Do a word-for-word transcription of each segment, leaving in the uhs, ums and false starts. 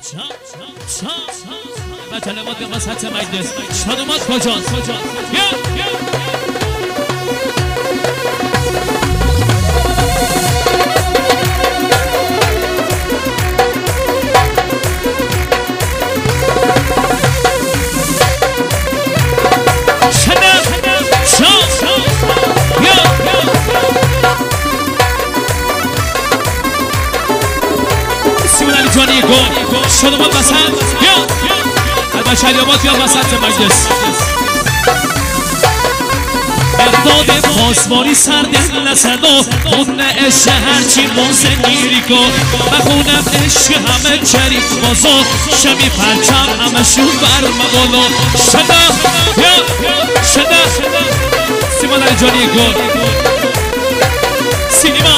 و کلمات وسط مجلس شادومات کجاست؟ جانی گل شد ما وسط بیا البشریات بیا وسط مجلس ارداد پاسواری سرد لسدا خون عشق هرچی موزه گیری کن بخونم عشق همه چریک بازا شمی پرچم همه شون برم بالا شده شده سیمان علی جانی گل سینما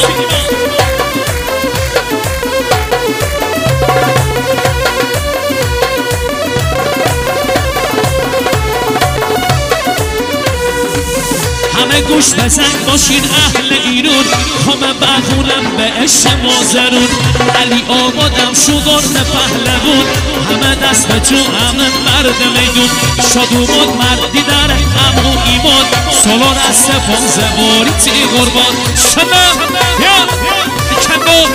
همه گوش بزن باشین اهل ایرون همه بخونم به عشق مازرون علی آبادم شدار پهلوون همه دست به جو همه مرد میدون شادومات مردی در امو ایمان سالان از سپان زباری تی قربان شده یا کندو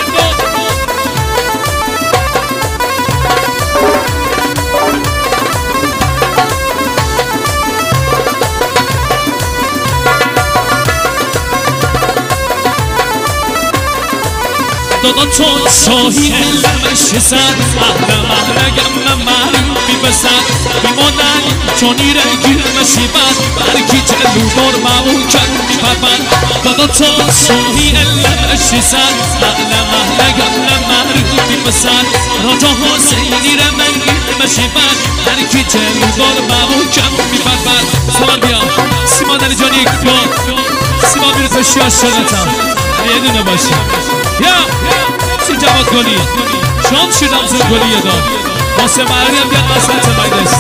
دادا چون شاهی علمش زد اهل محرگم مریم بی بسد بیمانن چونی رنگیر مشیبت برکی جلو دار معمول کن میپرمن دادا چون شاهی علمش زد اهل محرگم مریم بی بسد راجا حسینی رنگیر مشیبت برکی جلو دار معمول کن میپرمن سلام بیا سیمان علی جانی بیا سیمان بیرو تشیار شدتم یه دونه باشی یا سی جواد گلی شام شیرم زن گلی داد واسه مریم بیاد وسط مجلس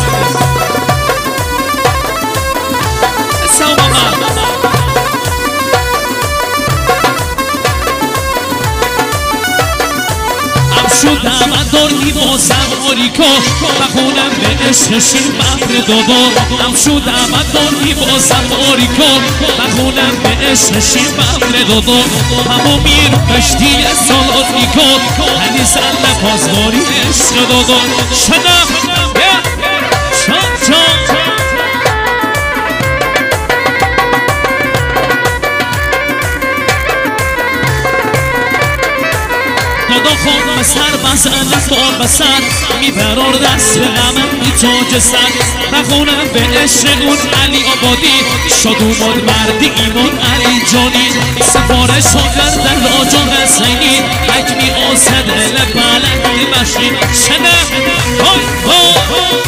سلام آمد ام شدم ادار لیباسم آریکا بخونم به عشق شیر بحر دادا ام شدم ادار لیباسم آریکا بخونم به عشق شیر بحر دادا همو میر پشتی سالات نیکا هنی سل پاسداری عشق دادا شدم شد شد دادا خون سر بزن بار بسن میبرار دست غمم بی تاج سر بخونم به عشق اون علی آبادی شادومات مردی ایمان علی جانی سفارش ها کردن راجا حسینی حکمی آسد لبلند مشین شده های های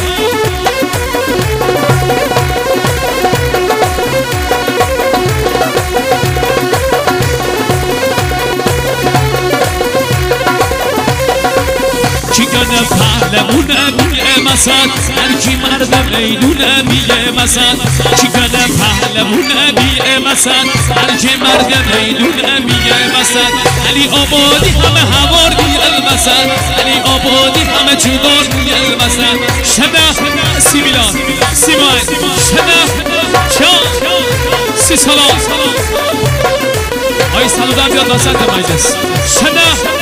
چی کنه پهلمونه میه مسد هرکی مرد میدونه میه مسد چی کنه پهلمونه میه مسد هرکی مرد میدونه میه مسد علی آبادی همه هوار میه مسد علی آبادی همه جدار میه مسد شده سی میلان سی مای شده شا سی سلام آی سلام بیاد وسط مجلس شده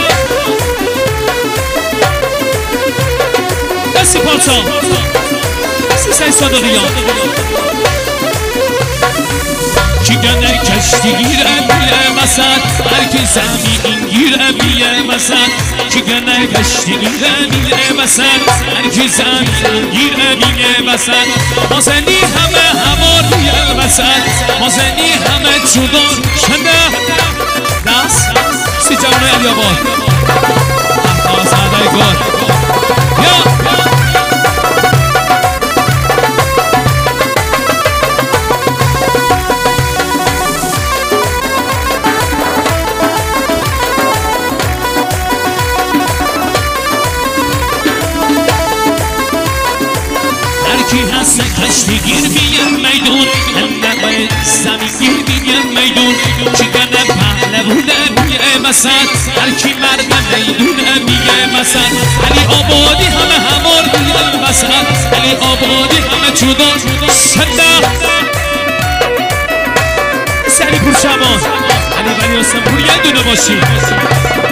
سی پارچا سی سی صادقیان کی گنه کشتی گیره بیه مسد هرکی زمین گیره بیه مسد کی گنه کشتی گیره بیه مسد هرکی زمین گیره بیه مسد مازنی همه هوار بیه مسد مازنی همه جدار شده دست سی جوانه علی آباد احتاز عدای گل یا کشتی گیر بیه میدون اندقه زمین گیر بیه میدون چی کنه پهلوونه بیه مسد هرکی مرد میدونه بیه مسد علی آبادی آبادی همه جدا صدا سری پور شبان علی ولی حسن پور یه دونه باشی